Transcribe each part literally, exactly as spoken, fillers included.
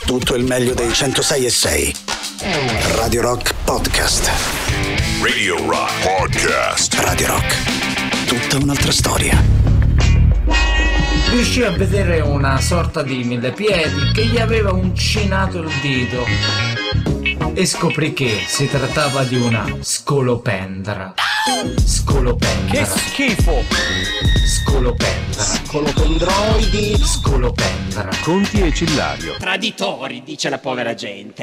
tutto il meglio dei centosei e sei. Radio Rock Podcast. Radio Rock Podcast. Radio Rock. Tutta un'altra storia. Riuscì a vedere una sorta di millepiedi che gli aveva uncinato il dito e scoprì che si trattava di una scolopendra. Scolopendra. Che schifo! Scolopendra. Scolopendroidi. Scolopendra. Conti e Cillario. Traditori, dice la povera gente.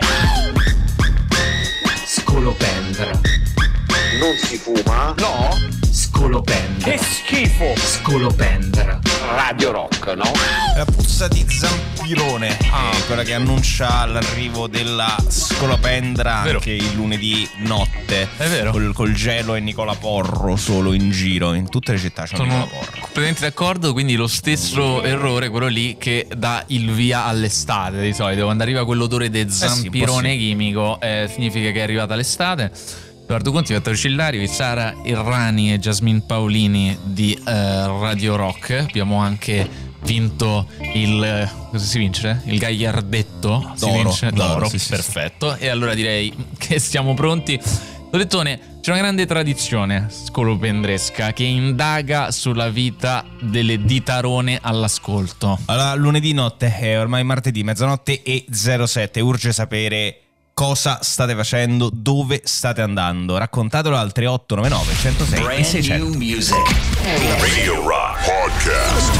Scolopendra. Non si fuma? No? Scolopendra. Che schifo! Scolopendra. Radio Rock, no? La puzza di zampirone, ah, è quella che annuncia l'arrivo della scolopendra Vero. anche il lunedì notte. È vero. Col, col gelo e Nicola Porro solo in giro. In tutte le città c'è un Sono Nicola Porro. completamente d'accordo, quindi lo stesso errore, quello lì che dà il via all'estate di solito. Quando arriva quell'odore di zampirone sì. chimico, eh, significa che è arrivata l'estate. Edoardo Conti, Vittorio Cillario, Sara Errani e Jasmine Paolini di eh, Radio Rock. Abbiamo anche vinto il... Eh, cosa si vince? Il gagliardetto? Si D'oro, vince? d'oro, D'oro, sì, sì, perfetto. Sì. E allora direi che siamo pronti. Dolettone, c'è una grande tradizione scolopendresca che indaga sulla vita delle ditarone all'ascolto. Allora, lunedì notte è ormai martedì, mezzanotte e zero sette. Urge sapere cosa state facendo, dove state andando. Raccontatelo al tre otto nove nove uno zero sei e seicento. Radio Rock Podcast.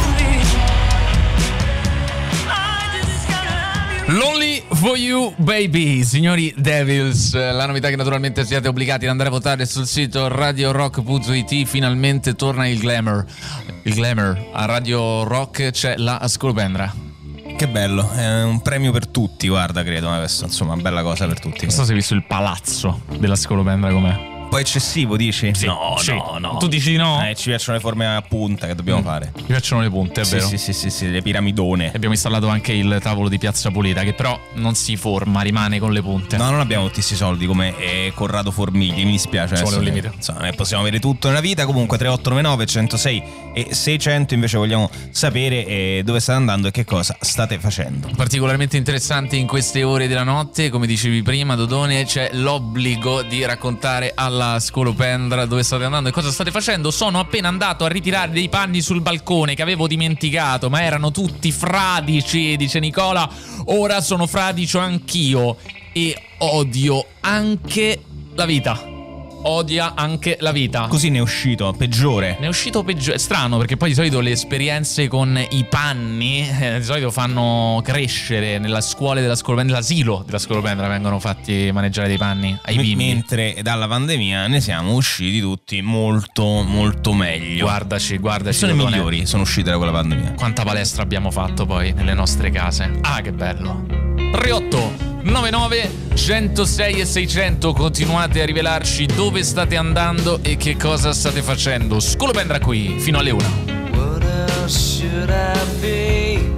Lonely for You Baby, signori Devils, la novità che naturalmente siete obbligati ad andare a votare sul sito radio rock punto it. Finalmente torna il glamour. Il glamour a Radio Rock c'è la scolopendra. Che bello, è un premio per tutti, guarda, credo, adesso, insomma, bella cosa per tutti. Non so se hai visto il palazzo della scolopendra com'è. Un po' eccessivo, dici? Sì, no, sì. no, no. Tu dici no? Eh, ci piacciono le forme a punta che dobbiamo Mm. fare. Mi piacciono le punte, è Sì, vero. sì, sì, sì, sì, le piramidone. Abbiamo installato anche il tavolo di Piazza Pulita, che però non si forma, rimane con le punte. No, non abbiamo tutti questi soldi come eh, Corrado Formigli, mi dispiace. Ci vuole adesso un che- limite. Insomma, eh, possiamo avere tutto nella vita. Comunque tre otto nove nove uno zero sei e seicento invece vogliamo sapere eh, dove state andando e che cosa state facendo. Particolarmente interessante in queste ore della notte, come dicevi prima Dodone, c'è l'obbligo di raccontare alla scolopendra dove state andando e cosa state facendo. Sono appena andato a ritirare dei panni sul balcone che avevo dimenticato, ma erano tutti fradici, dice Nicola. Ora sono fradicio anch'io e odio anche la vita. Odia anche la vita. Così ne è uscito peggiore. Ne è uscito peggio. È strano perché poi di solito le esperienze con i panni eh, di solito fanno crescere. Nella scuola della scolopendra, nell'asilo della scolopendra vengono fatti maneggiare dei panni ai M- bimbi. Mentre dalla pandemia ne siamo usciti tutti molto molto meglio. Guardaci, guardaci. Sono i Dodone. migliori, sono usciti da quella pandemia. Quanta palestra abbiamo fatto poi nelle nostre case. Ah, che bello. tre otto nove nove uno zero sei e seicento. Continuate a rivelarci dove state andando e che cosa state facendo. Scolopendra qui fino alle una. What else should I be?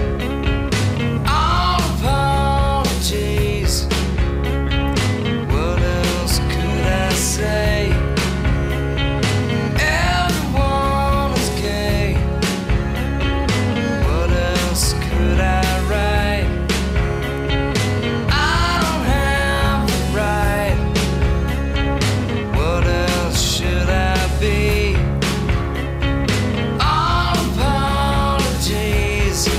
All apologies. What else could I say? Everyone is gay. What else could I write? I don't have the right. What else should I be? All apologies.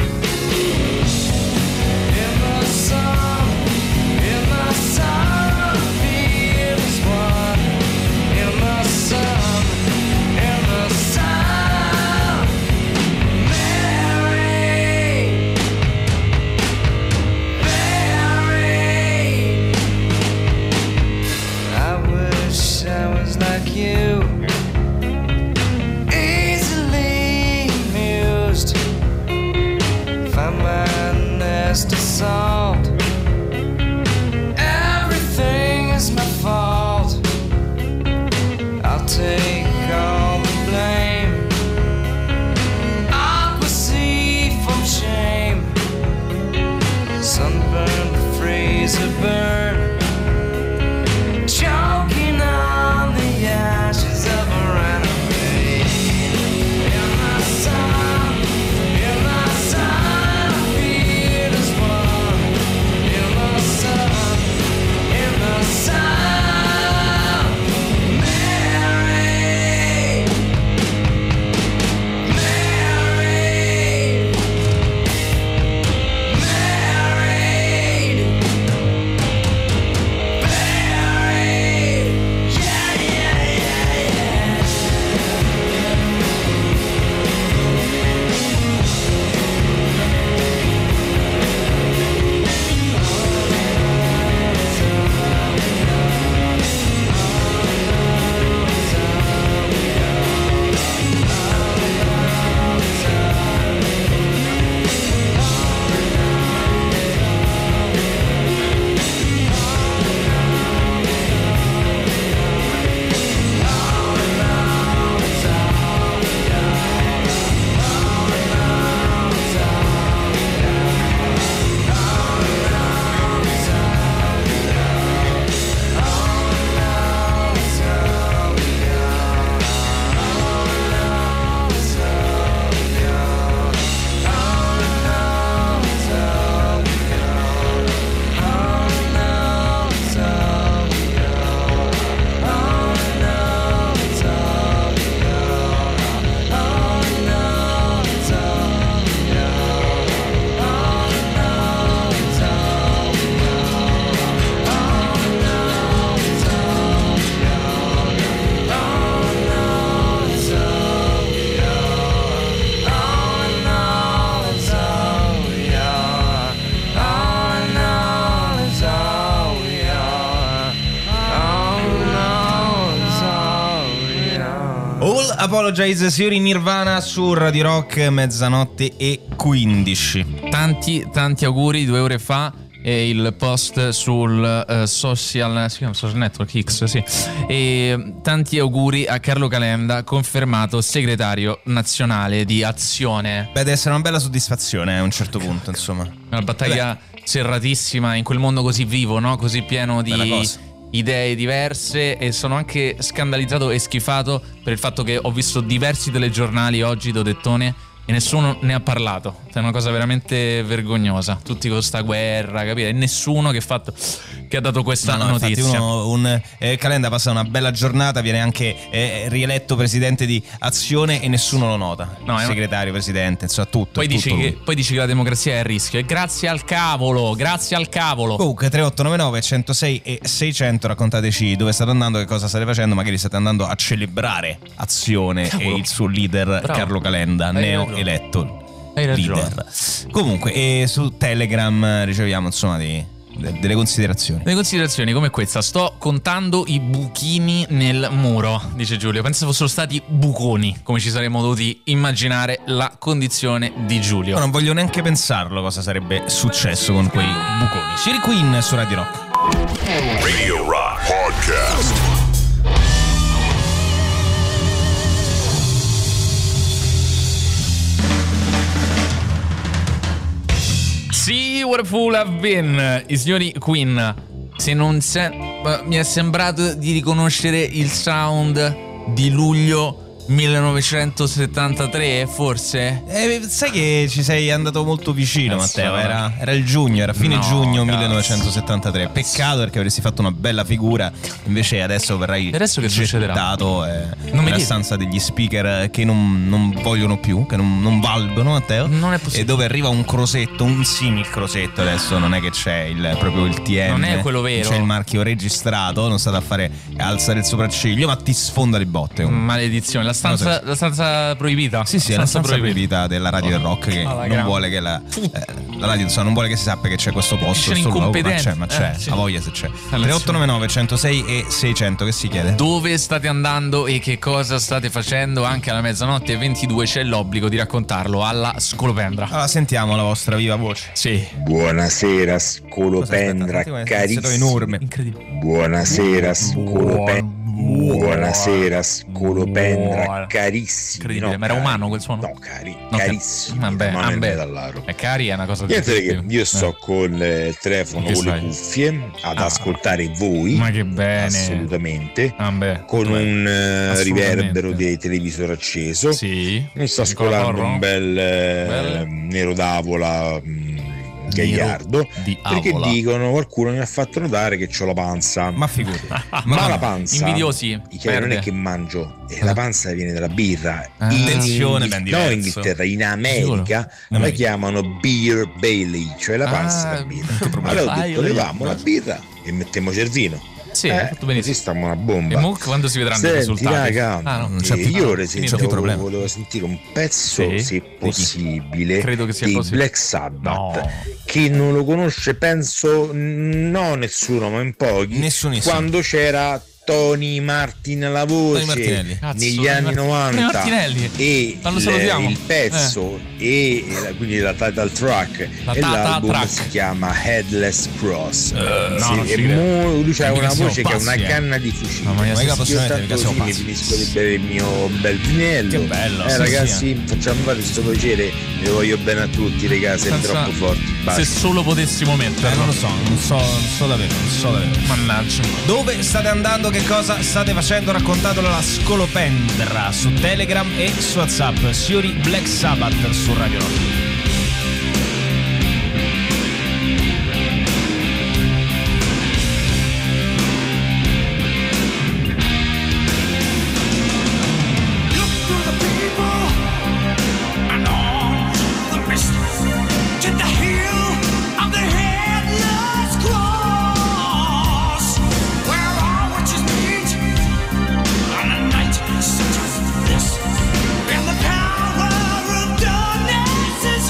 In the sun, in the sun, feels one. In the sun, in the sun, Mary, Mary. I wish I was like you. Easily amused. Find my nest of salt. Everything is my fault. I'll take all the blame. I'll receive from shame. Sunburn, freezer burn. Choking on the ashes of a runaway. In the sun, in the sun, I feel as one. Apologize, signori, Nirvana su Radio Rock, mezzanotte e quindici. Tanti, tanti auguri. Due ore fa e il post sul uh, social, si chiama social network X, sì. E tanti auguri a Carlo Calenda, confermato segretario nazionale di Azione. Beh, deve essere una bella soddisfazione a un certo punto, insomma. Una battaglia Beh. serratissima in quel mondo così vivo, no? Così pieno di idee diverse, e sono anche scandalizzato e schifato per il fatto che ho visto diversi telegiornali oggi, Dodettone, e nessuno ne ha parlato. È una cosa veramente vergognosa. Tutti con sta guerra, capire? E nessuno che ha fatto che ha dato questa no, no, notizia. Infatti uno, un eh, Calenda passa una bella giornata, viene anche eh, rieletto presidente di Azione e nessuno lo nota. No, segretario, presidente, insomma tutto. Poi, tutto dici che, poi dici che la democrazia è a rischio. E grazie al cavolo, grazie al cavolo. Comunque tre otto nove nove centosei e seicento, raccontateci dove state andando, che cosa state facendo. Magari state andando a celebrare Azione cavolo. E il suo leader Bravo. Carlo Calenda, Hai neo ragione. eletto Hai ragione. leader. Comunque e su Telegram riceviamo insomma di delle considerazioni. Delle considerazioni come questa: sto contando i buchini nel muro, dice Giulio. Pensa fossero stati buconi, come ci saremmo dovuti immaginare la condizione di Giulio. No, non voglio neanche pensarlo cosa sarebbe successo con quei buconi. Siri Queen su Radio Rock. Radio Rock Podcast. See what a fool I've been. I signori Queen. Se non se... mi è sembrato di riconoscere il sound di luglio millenovecentosettantatré, forse? Eh, sai che ci sei andato molto vicino, Cazzo, Matteo. Era, era il giugno, era fine no, giugno cazzo. millenovecentosettantatré. Peccato, perché avresti fatto una bella figura. Invece adesso verrai adesso che gettato eh, non nella mi stanza degli speaker che non, non vogliono più, che non, non valgono, Matteo. Non è possibile. E dove arriva un crosetto, un simil crosetto. Adesso non è che c'è il, proprio il T M, non è quello vero. C'è il marchio registrato. Non state a fare a alzare il sopracciglio, ma ti sfonda le botte. Maledizione. La stanza, la stanza proibita. Sì, sì, è la stanza proibita della Radio del Rock, che oh, non vuole che la, eh, la radio insomma, non vuole che si sappia che c'è questo posto, c'è solo, ma c'è, ma c'è, eh, sì. a voglia se c'è. tre otto nove nove centosei e seicento, che si chiede? Dove state andando e che cosa state facendo? Anche alla mezzanotte e ventidue c'è l'obbligo di raccontarlo alla Scolopendra. Allora sentiamo la vostra viva voce. Sì. Buonasera Scolopendra, carissimo. Enorme. Incredibile. Buonasera Scolopendra. Buonasera Scolopendra, Buona. carissimi. Incredibile, no, ma era cari, umano quel suono? No, cari, No, carissimi. Vabbè, ma non vabbè. è dall'aro. È cari, è una cosa Niente che terribile. io sto Eh. con eh, il telefono, Che con sai? le cuffie ad Ah. ascoltare voi. Ma che bene. Assolutamente. Vabbè. Con un eh, Assolutamente. riverbero di televisore acceso. Sì. Mi sto Sì, con la scolando porro? un bel eh, Bello. nero d'avola mh, gagliardo, di perché avola. dicono, qualcuno mi ha fatto notare che ho la panza. Ma figurati. Ma, Ma la panza, Invidiosi. Cioè, non è Perde. che mangio, eh, la panza viene dalla birra. Ah. In Attenzione, Inghil- ben no, diverso. in Inghilterra, in America la America. chiamano beer Bailey, cioè la panza Ah, della birra. che problema. Allora ho Ah, detto, io- levamo la birra e mettiamo cervino. Sì, eh, hai fatto benissimo. così stiamo una E bomba. mo quando si vedranno i Senti, risultati? raga, Ah, no. non c'è eh, più- io ora non c'è sento- più problema. volevo sentire un pezzo, Sì? se Di chi? possibile, Credo che sia dei possibile. Black Sabbath. No. Chi non lo conosce, penso no nessuno, ma in pochi. Nessunissimo. Quando c'era Tony Martin alla voce Martinelli. Cazzo, negli Tony anni Mart- Tony novanta Martinelli. e Quando il, salutiamo. il pezzo e la- quindi la title track La e title l'album track. si chiama Headless Cross. no, Sì, non ci e credo. mo- lui c'ha Mica una siamo voce che è una pazzi, eh. canna di fucile. Mamma mia, Ma sì, mica sì. possiamo Io mettere, mica tanto siamo così mi pazzi. finisco di bere il mio bel vinello. Che bello, eh, sì, ragazzi, facciamo fare questo piacere. Vi voglio bene a tutti, raga, siete Senza- troppo forti. Se Basta. solo potessimo Eh, metterlo. non lo so, non so, non so davvero, non so davvero. Mannaggia. Dove state andando? Che cosa state facendo? Raccontatelo alla Scolopendra su Telegram e su WhatsApp. Signori Black Sabbath su Radio Rock. And the power of darkness is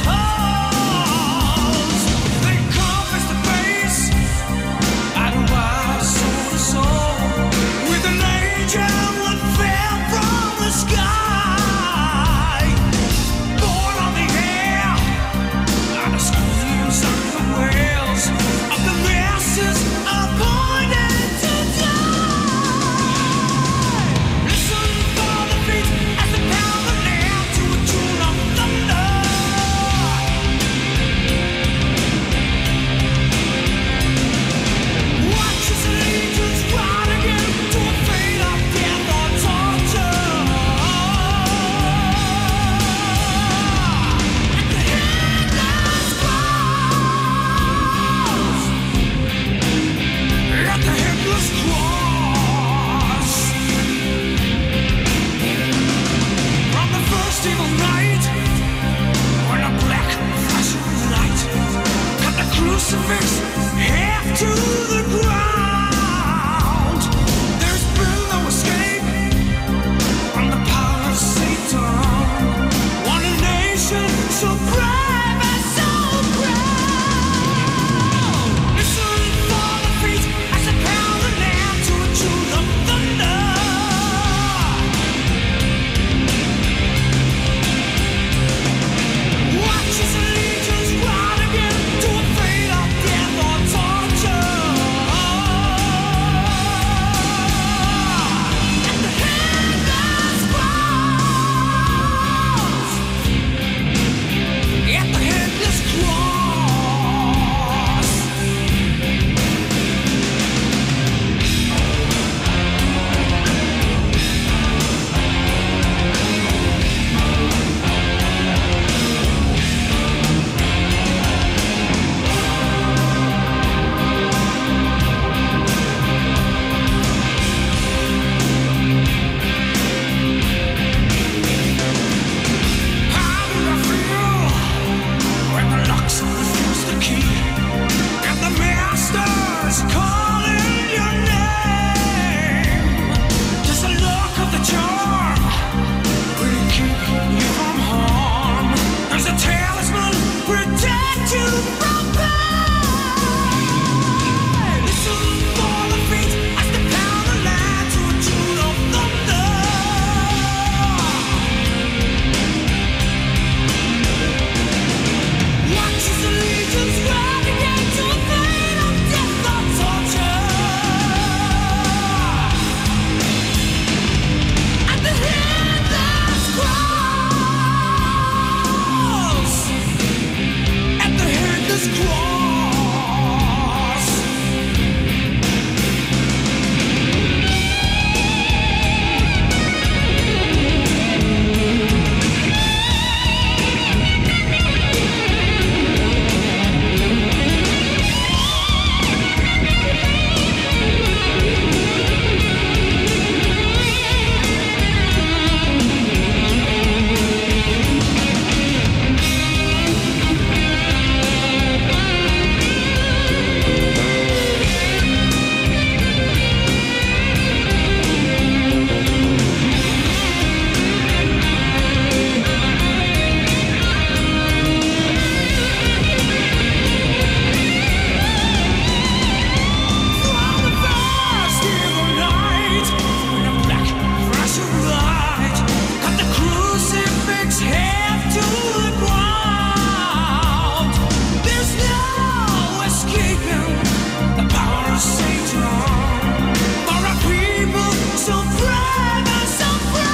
crucifix half to the ground. There's been no escape from the power of Satan. One nation so brave and so proud. Listen for the beat as they pound the land to a tune of thunder. Watch as the legions ride again to a fate of death or torture. At the headless cross. At the headless cross. How do I feel when the locks refuse the key and the master's calling your name? Does the look of the charm really keep you from harm? Does the talisman protect you from pain? Listen for the beat as they pound the land to a tune of thunder. Watch as the legions ride again to a fate of death or torture. At the headless cross. At the headless cross. From the first in the night, when a black flash of light cut the crucifix half to the ground. There's no escaping the power of Satan. For a people so brave and so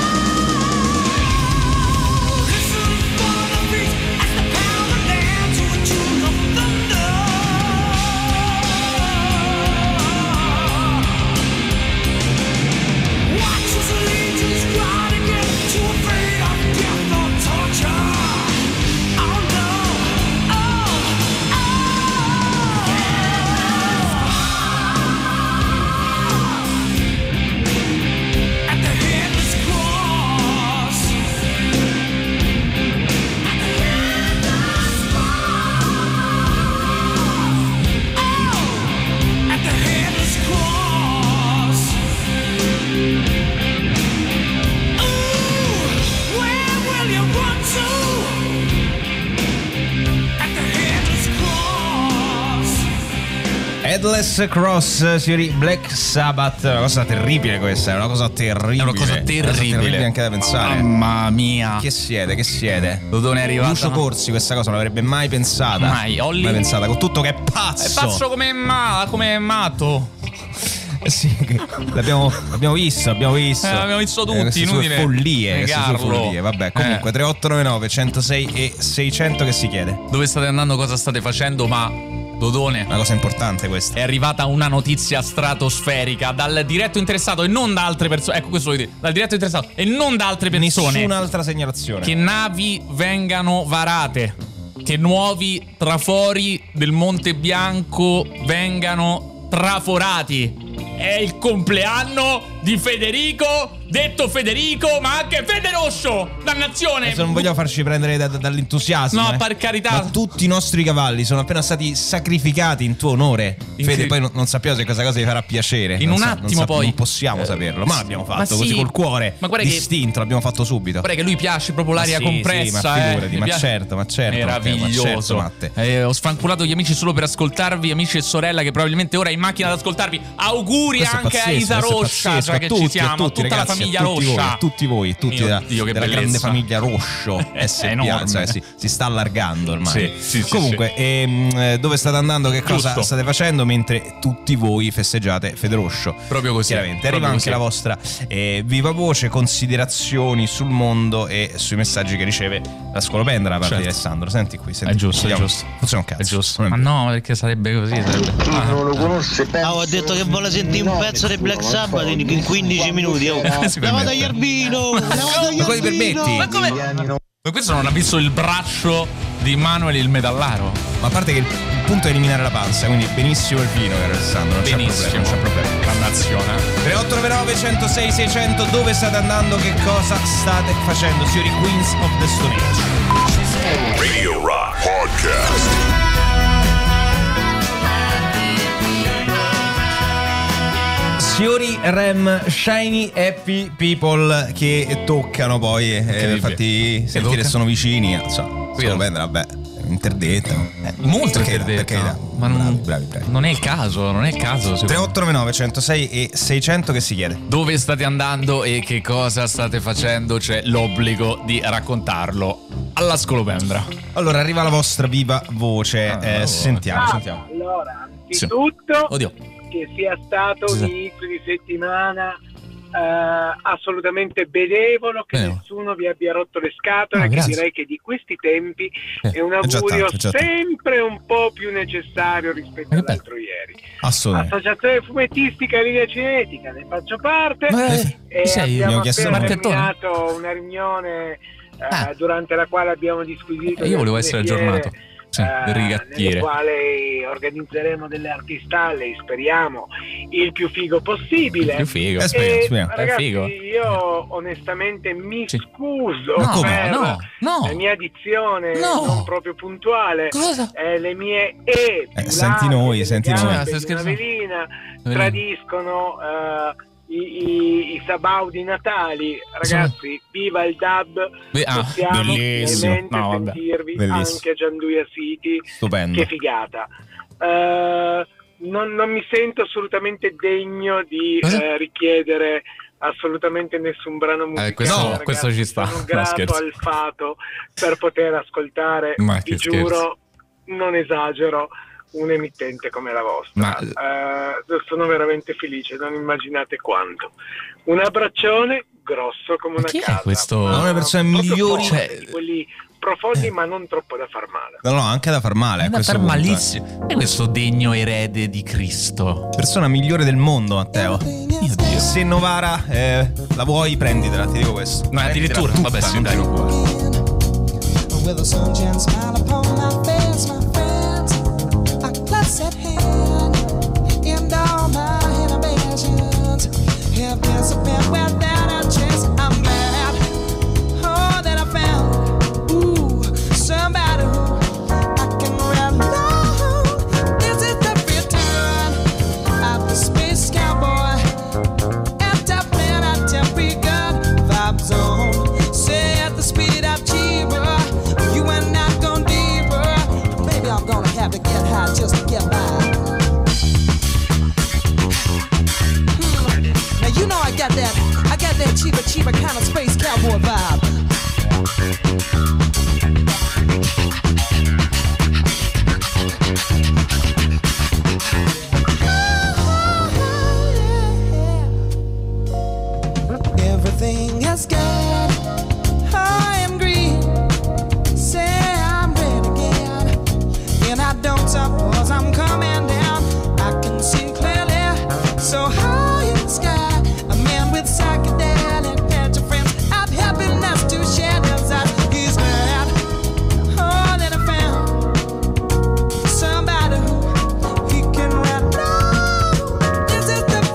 proud. Listen for the beat as they pound the land to a tune of thunder. Watch as the legions ride again to a fate of death or torture. Oh no, oh, oh. At the headless cross. At the headless cross. Oh, at the headless cross. Ooh, where will you run to? At the headless cross. Headless Cross, signori, Black Sabbath. Una cosa terribile questa, è una cosa terribile. È una cosa terribile. anche da pensare. Mamma mia. Che siede, che siede? Dodone è arrivato. Lucio Corsi questa cosa non l'avrebbe mai pensata. Mai, Olli. Mai pensata, con tutto che è pazzo. È pazzo come, ma, come matto. Eh sì, che- l'abbiamo, l'abbiamo visto, abbiamo visto. Eh, l'abbiamo visto tutti, Eh, queste sue inutile follie, queste sue negarlo. follie. Vabbè, comunque Eh. tre otto nove nove centosei e seicento che si chiede. Dove state andando, cosa state facendo, ma Dodone, Una cosa importante questa. è arrivata una notizia stratosferica dal diretto interessato e non da altre persone. Ecco, questo lo dire. Dal diretto interessato e non da altre persone. Nessun'altra segnalazione. Che navi vengano varate, che nuovi trafori del Monte Bianco vengano traforati. è il compleanno di Federico, detto Federico, ma anche Federoscio. Dannazione. Adesso non vogliamo farci prendere da, da, dall'entusiasmo. No, eh. per carità. Ma tutti i nostri cavalli sono appena stati sacrificati in tuo onore. In Fede, che- poi non, non sappiamo se questa cosa vi farà piacere. In Non un sa- attimo non sa- poi. Non possiamo Eh, saperlo, ma l'abbiamo fatto ma così sì. col cuore Ma guarda che- distinto, l'abbiamo fatto subito. Guarda che lui piace proprio l'aria Ma sì, compressa. sì, ma figurati, eh. Mi ma piace- certo, ma certo, Matteo, Meraviglioso. ma certo, Matte. Eh, ho sfanculato gli amici solo per ascoltarvi, amici e sorella che probabilmente ora è in macchina ad ascoltarvi. Auguri Questo è anche a pazzesco, Isa questo è Roscia, pazzesco, già a che tutti, ci siamo, a tutti, tutta ragazzi, la famiglia a tutti Roscia. voi, a tutti voi, tutti Mio da- Dio, che della grande bellezza. famiglia Roscio S P A, enorme. cioè, si, si sta allargando ormai. Sì, sì, sì, Comunque, ehm, eh, dove state andando? Che cosa Giusto. state facendo mentre tutti voi festeggiate Federoscio? Proprio così. Chiaramente proprio arriva anche così. la vostra eh, viva voce, considerazioni sul mondo e sui messaggi che riceve la scolopendra da parte Certo. di Alessandro. Senti qui, senti, È giusto, è vediamo. giusto. Funziona un cazzo. È giusto. Non è Ma vero. no, perché sarebbe così. Sarebbe... Ah, Non lo conosce, penso. Ah, ho detto che vuole sentire un pezzo di Black Sabbath in in quindici minuti. Oh. Si La vado a permette. Iarbino! La vado a Ma come ti Iarbino! permetti? Ma come? Ma questo non ha visto il braccio di Manuel il metallaro? Ma a parte che il, il punto è eliminare la panza, quindi benissimo il vino, caro Alessandro. Non c'è Benissimo. problema, non c'è problema. Dannazione. tre otto nove nove uno zero sei sei zero zero, dove state andando? Che cosa state facendo? Signori Queens of the Stone Age. Radio Rock Podcast. Signori Rem, Shiny Happy People che toccano poi, eh, Incredibile. infatti Che sentire tocca? sono vicini, insomma, Qui solo no. prendere, vabbè, interdetta. Eh, Molto perché- interdetta. perché dai, Ma non, bravi, bravi, bravi. non è il caso, non è il caso. tre secondo me. otto nove nove uno zero sei e seicento che si chiede. Dove state andando e che cosa state facendo? C'è l'obbligo di raccontarlo alla scolopendra. Allora arriva la vostra viva voce, Ah, eh, oh. sentiamo, sentiamo. Allora, Sì. anzitutto Oddio. che sia stato Sì. un inizio di settimana eh, assolutamente benevolo, che Benevolo. nessuno vi abbia rotto le scatole, Ah, che grazie. direi che di questi tempi Eh, è un è già augurio tanto, è già tanto. sempre un po' più necessario rispetto Ma che bello. all'altro ieri. Assolutamente. Associazione Fumettistica Linea Cinetica, ne faccio parte. Ma e chi sei? abbiamo Abbiamo chiesto appena il marchettone? terminato una riunione eh, Ah. durante la quale abbiamo disquisito Eh, io volevo alcune essere fiere, aggiornato. Sì, eh, del rigattiere. nelle quali organizzeremo delle artistalle, speriamo il più figo possibile. Più figo. Eh, speriamo, E, speriamo. È ragazzi, figo. io onestamente mi Sì. scuso No, per no, no. la mia dizione No. non proprio puntuale, Cosa? eh, le mie E Eh, senti noi, senti noi. gambe Ah, stai di una scherzando? velina Velina. tradiscono eh, i, i, i sabaudi natali. Ragazzi, viva il dub, Beh, ah, possiamo bellissimo. finalmente No, vabbè. sentirvi Bellissimo. anche a Gianduia City. Stupendo. Che figata. Eh, non, non mi sento assolutamente degno di Cosa? eh, richiedere assolutamente nessun brano musicale. questo- ragazzi. questo ci sta. Sono No, grato scherzo. al fato per poter ascoltare, Ma vi che giuro, non esagero, un emittente come la vostra. Ma- Eh, sono veramente felice, non immaginate quanto. Un abbraccione grosso come Ma una chi è casa. questo? Ma Una delle persone proprio migliori- forte, Cioè- di quelli profondi ma non troppo da far male. No, no, anche da far male. a È da questo far punto, eh. malissimo. È questo degno erede di Cristo. Persona migliore del mondo, Matteo. Mio Dio. Se Novara eh, la vuoi, prenditela, ti dico questo. Ma addirittura? Prenditela Vabbè, tutta, sì, non dai. te lo vuoi. With a sunshine smile upon my face, my friends, a close at hand, and all my innovations have disappeared without a trace. I'm glad, oh, that I found, ooh, somebody who I can rely on. This is the return of the space cowboy, and top man at temporary gun vibe zone. Say at the speed of cheaper, you and not gonna deeper. Maybe I'm gonna have to get high just to get by. Hmm. Now you know I got that, I got that cheaper, cheaper kind of space cowboy vibe. Everything is good. I am green. Say I'm ready again. And I don't suppose I'm coming down. I can see clearly. So high in the sky. A man with psychedelic picture friends. I've happiness to share those eyes. He's glad. Oh, that I found somebody who he can rely on. This is the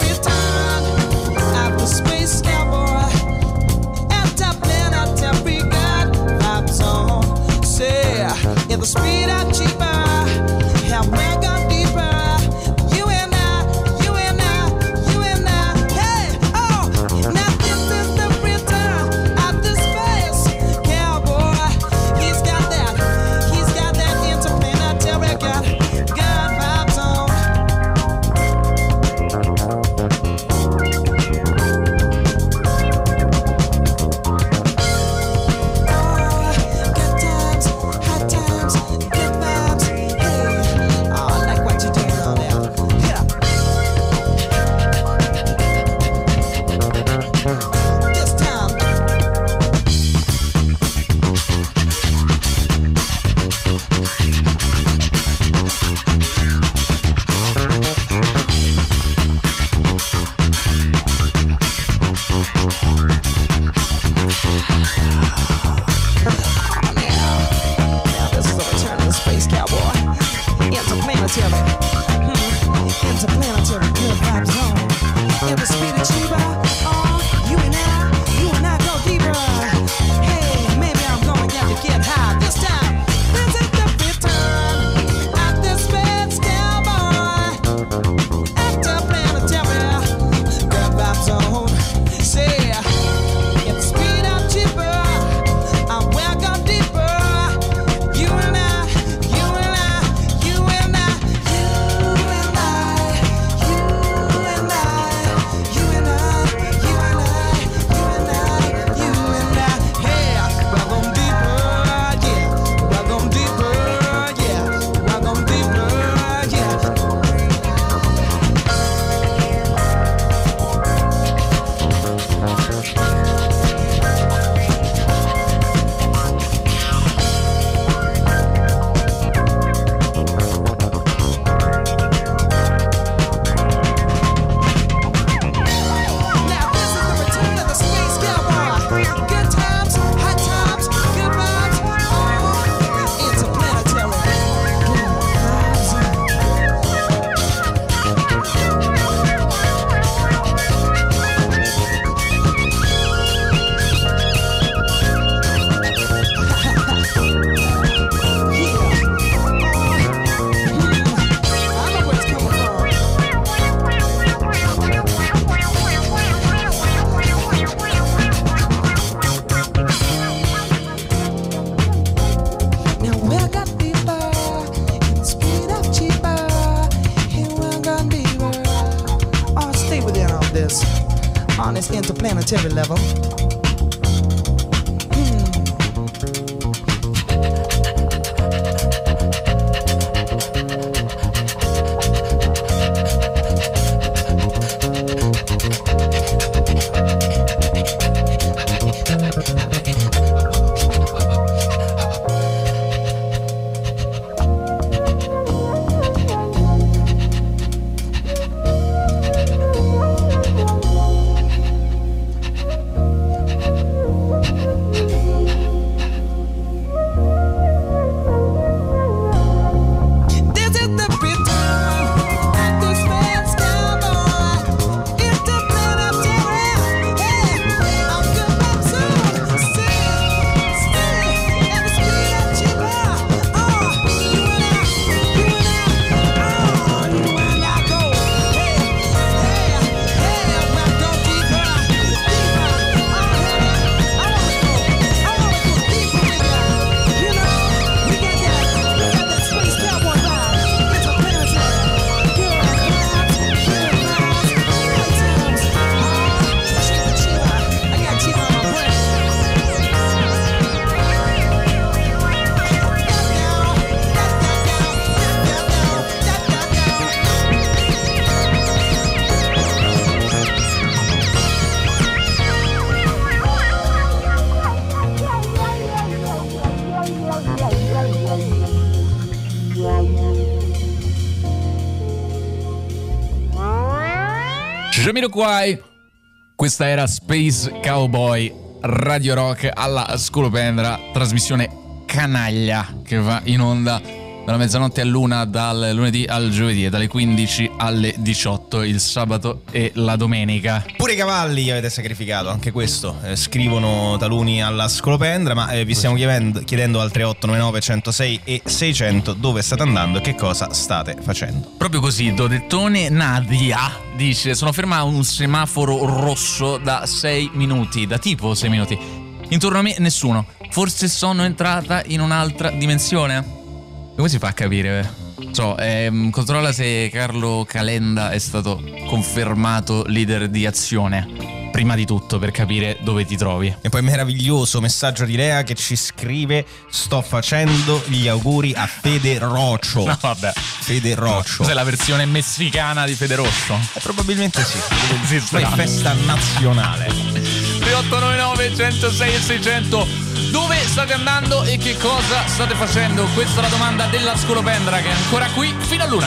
Interplanetary good vibes zone. In the speed of Chiba, oh, you and I, you and I go deeper. Hey, maybe I'm gonna get to get high this time. This is the return at this bed cowboy. Interplanetary good vibes zone. Say, in the speed of Chiba, I will go deeper. You and I, you and I, you and I, you and I, you and I, you and I, you and I, you and I, you and I. Hey, we're going deeper, yeah. We're going deeper, yeah. We're going deeper, yeah. Now this is the return of the space cowboy. Good times, hot times, good vibes, oh, interplanetary. I know where it's coming from. Now we're got deeper, in the speed of cheaper. Here we're got deeper. Oh, stay within all this, on this interplanetary level. This is the return at the space cowboy. Interplanetary. Hey, I'm good back soon. Stay, stay at the speed of cheaper. Oh, you and I, you and I, oh, you and I go. Hey, hey, hey, we're go deeper, deeper. Oh, hey, I wanna go, I wanna go deeper with ya. You know, we got that, we got that space cowboy vibe. Interplanetary. Good vibes, good vibes, good times. Oh, cheaper, cheaper. I got cheaper on my brain. Jamiroquai. Questa era Space Cowboy, Radio Rock alla Scolopendra, trasmissione canaglia che va in onda dalla mezzanotte all'una, dal lunedì al giovedì, e dalle quindici alle diciotto il sabato e la domenica. Pure i cavalli li avete sacrificato, anche questo eh, scrivono taluni alla Scolopendra, ma eh, vi stiamo chiedendo, chiedendo al tre otto nove nove uno zero sei e seicento dove state andando e che cosa state facendo. Proprio così, Dodettone Nadia dice: sono ferma a un semaforo rosso da sei minuti, da tipo sei minuti. Intorno a me nessuno. Forse sono entrata in un'altra dimensione? Come si fa a capire? So, ehm, controlla se Carlo Calenda è stato confermato leader di Azione, prima di tutto, per capire dove ti trovi. E poi meraviglioso messaggio di Lea che ci scrive: sto facendo gli auguri a Fede Rocio. No, vabbè. Fede Rocio. Cos'è la versione messicana di Fede Rosso? Eh, probabilmente sì. Sì, poi festa nazionale. tre otto nove nove uno zero sei e seicento. Dove state andando e che cosa state facendo? Questa è la domanda della Scolopendra, che è ancora qui fino all'una.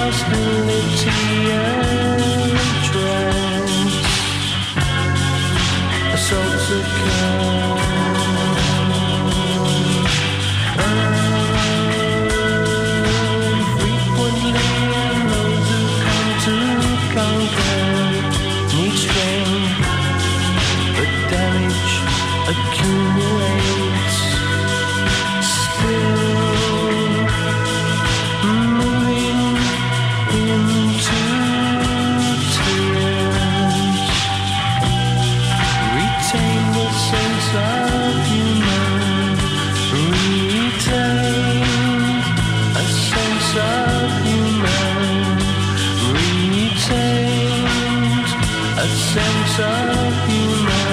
hostility and trance. Assaults occur. Frequently, and those who come to conquer need strength, but damage accumulates. Still moving into tears. Retain the sense of humor. Retain a sense of humor. Retain a sense of humor.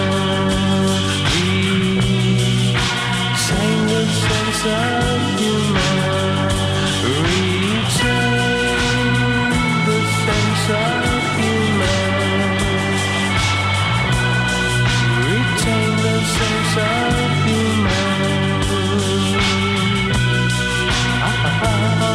Retain the sense of humor. Retain the sense of humor. Retain the sense of humor. Ah, ah, ah, ah,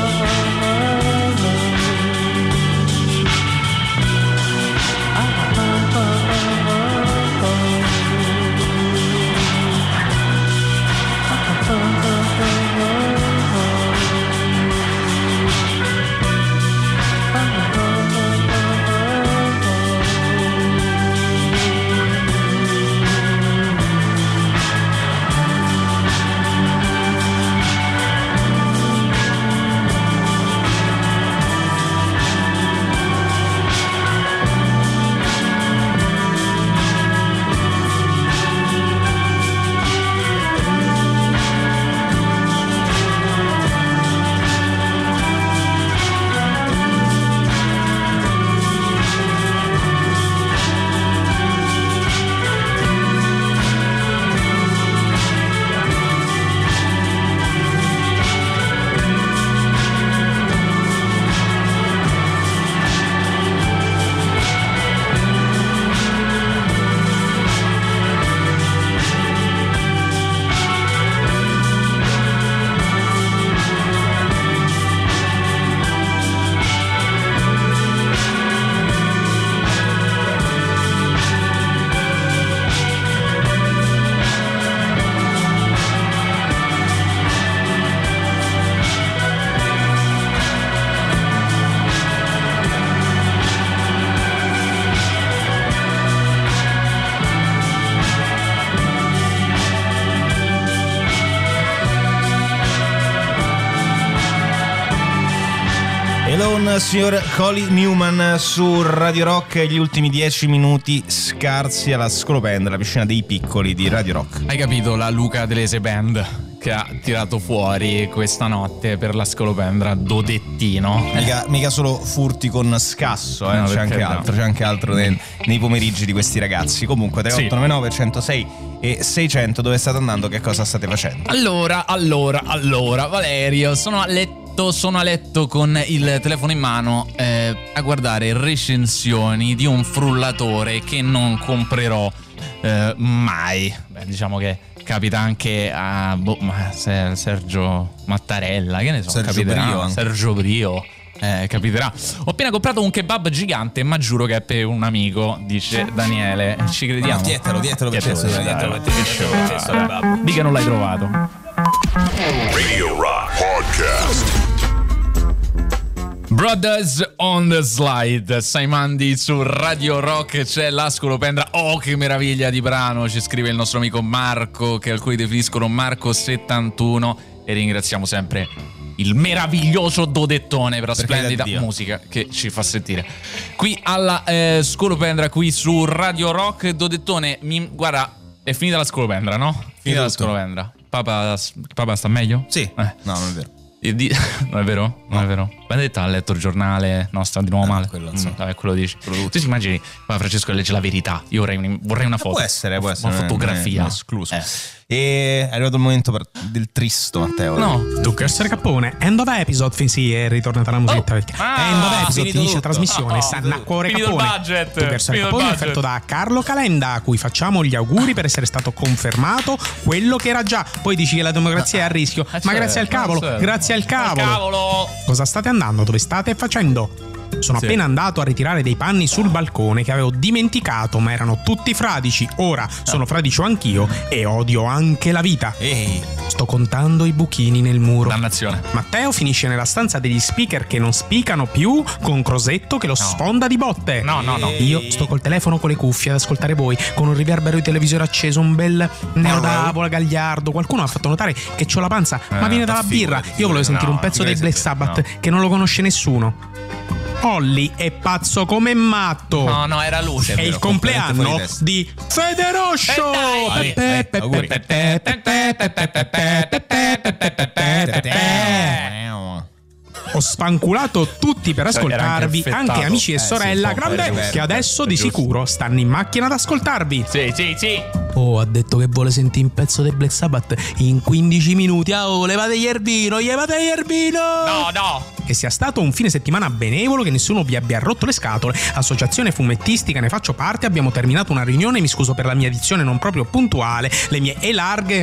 Alone, signor Colly Newman su Radio Rock. Gli ultimi dieci minuti scarsi alla Scolopendra, la piscina dei piccoli di Radio Rock. Hai capito la Luca Delese Band che ha tirato fuori questa notte per la Scolopendra? Dodettino. Mica, mica solo furti con scasso, eh? No, c'è anche no. altro, c'è anche altro nei, nei pomeriggi di questi ragazzi. Comunque tre otto nove nove centosei e seicento, dove state andando, che cosa state facendo? Allora, allora, allora, Valerio, sono a letto, sono a letto con il telefono in mano eh, a guardare recensioni di un frullatore che non comprerò eh, mai. Beh, diciamo che capita anche a boh, ma Sergio Mattarella, che ne so, Sergio capiterà, Brio anche. Sergio Brio. Eh, capiterà. Ho appena comprato un kebab gigante, ma giuro che è per un amico, dice Daniele. Ci crediamo? No, dietelo, dietelo per te, dietelo per te, che show, che sto kebab. Di che non l'hai trovato. Radio Rock Podcast. Brothers on the Slide, Saimandi su Radio Rock, c'è la Scolopendra. Oh, che meraviglia di brano, ci scrive il nostro amico Marco, che alcuni definiscono Marco settantuno, e ringraziamo sempre il meraviglioso Dodettone per la per splendida musica che ci fa sentire qui alla eh, Scolopendra, qui su Radio Rock. Dodettone, mi, guarda, è finita la Scolopendra, no? Finita la Scolopendra. Papa, Papa sta meglio? Sì. Eh. No, non è vero. Di... Non è vero? Non no. è vero. Benedetta ha letto il giornale. No, sta di nuovo male. Eh, quello, so. mm, vabbè, quello dici. Tu ti immagini qua Francesco legge la verità. Io vorrei, un, vorrei una foto. Può essere, può essere. Una fotografia. Escluso. Eh. E è arrivato il momento per... del tristo, Matteo. No. Zucchero Cappone. End of episode. Fin sì, è ritornata la musichetta. Oh. Ah, end of episode. Finisce tutto. la trasmissione. Oh, sta Nacquore finito Cappone. Il budget. Zucchero Cappone offerto da Carlo Calenda, a cui facciamo gli auguri per essere stato confermato quello che era già. Poi dici che la democrazia è a rischio. Eh, ma certo, grazie al cavolo. certo. Grazie Grazie al cavolo. Cavolo. Cosa state andando? Dove state facendo? Sono Sì. appena andato a ritirare dei panni sul balcone che avevo dimenticato, ma erano tutti fradici. Ora sono fradicio anch'io e odio anche la vita. Ehi, Sto contando i buchini nel muro. Dannazione. Matteo finisce nella stanza degli speaker che non spicano più, con Crosetto che lo sfonda di botte. No, no, no. Io sto col telefono con le cuffie ad ascoltare voi, con un riverbero di televisore acceso, un bel nero d'avola gagliardo. Qualcuno ha fatto notare che c'ho la panza, ma Eh, viene dalla ma birra. figurati, Io volevo sentire no, un pezzo dei figurati Black se- Sabbath no. che non lo conosce nessuno. Olli è pazzo come matto. No, no, era luce. È il compleanno fuori testa. di Federoscio. Eh, dai. Pe- pe- Auguri. pe- pe- pe- pe- pe- pe- pe- pe- pe- pe- pe- pe- Ho spanculato tutti per Cioè, era anche ascoltarvi, affettato. anche amici e Eh, sì, sorella un po' grande, per- che adesso è di giusto. sicuro stanno in macchina ad ascoltarvi. Sì, sì, sì. Oh, ha detto che vuole sentire un pezzo del Black Sabbath in quindici minuti. Ah, oh, levate gli erbino, levate gli erbino. No, no. Che sia stato un fine settimana benevolo, che nessuno vi abbia rotto le scatole. Associazione fumettistica, ne faccio parte. Abbiamo terminato una riunione, mi scuso per la mia dizione non proprio puntuale. Le mie E larghe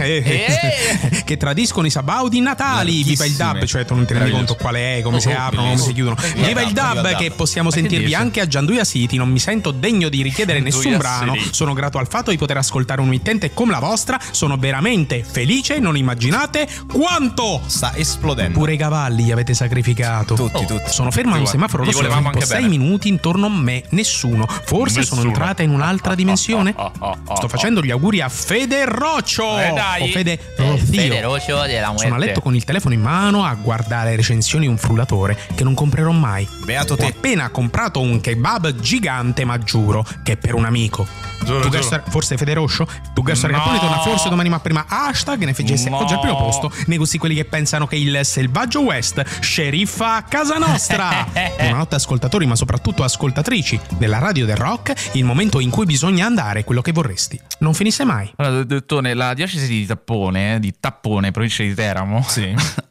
eh, che tradiscono i sabaudi natali. Viva il dub, cioè tu non ti rendi conto quale è, come si Oh, aprono, come si chiudono. Viva il viva il dub, dub. che possiamo Ma che sentirvi dici? anche a Gianduia City. Non mi sento degno di richiedere nessun Gianduia brano. City. Sono grato al fatto di poter ascoltare un mittente come la vostra. Sono veramente felice, non immaginate quanto. sta esplodendo. Pure i cavalli li avete sacrificato. Tutti, tutti. Sono fermo a un semaforo Gli rosso da volevamo tipo anche sei bene. minuti intorno a me. Nessuno. Forse sono Nessuno. entrata in un'altra dimensione. Oh, oh, oh, Sto oh. facendo gli auguri a Fede Roccio. Eh, dai. O Fede Rozio. Sono a letto con il telefono in mano a guardare recensioni di un frullatore che non comprerò mai. Beato Ho te. appena comprato un kebab gigante, ma giuro che è per un amico. Giuro, Tu giuro. Gerster- forse Fede Roscio? Tu Gerster No. Capponi torna forse domani, ma prima hashtag N F G S No. oggi al primo posto. Negozi quelli che pensano che il selvaggio West sceriffa a casa nostra. Buonanotte ascoltatori, ma soprattutto ascoltatrici della radio del rock. Il momento in cui bisogna andare, quello che vorresti non finisse mai. Allora, dottore, la diocesi di Tappone, di Tappone, provincia di Teramo, Sì.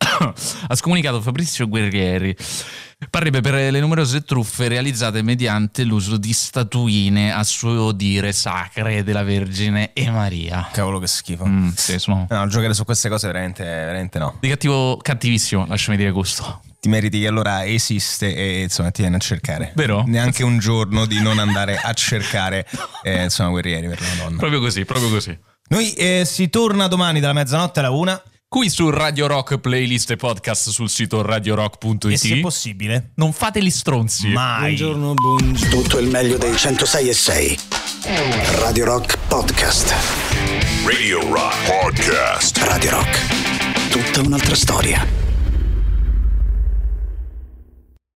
ha scomunicato Fabrizio Guerrieri. Parrebbe per le numerose truffe realizzate mediante l'uso di statuine a suo dire sacre della Vergine e Maria. Cavolo che schifo. Mm, sì, sono No, giocare su queste cose veramente, veramente no. di cattivo, cattivissimo, lasciami dire gusto. Ti meriti che allora esiste e insomma ti viene a cercare. Vero? Neanche un giorno di non andare a cercare eh, insomma guerrieri per la Madonna. Proprio così, proprio così. Noi eh, si torna domani dalla mezzanotte alla una. Qui su Radio Rock, playlist e podcast sul sito radio rock punto it. E se è possibile, non fate gli stronzi. mai. Buongiorno, buongiorno. Tutto il meglio dei centosei e sei. Radio Rock Podcast. Radio Rock Podcast. Radio Rock. Tutta un'altra storia.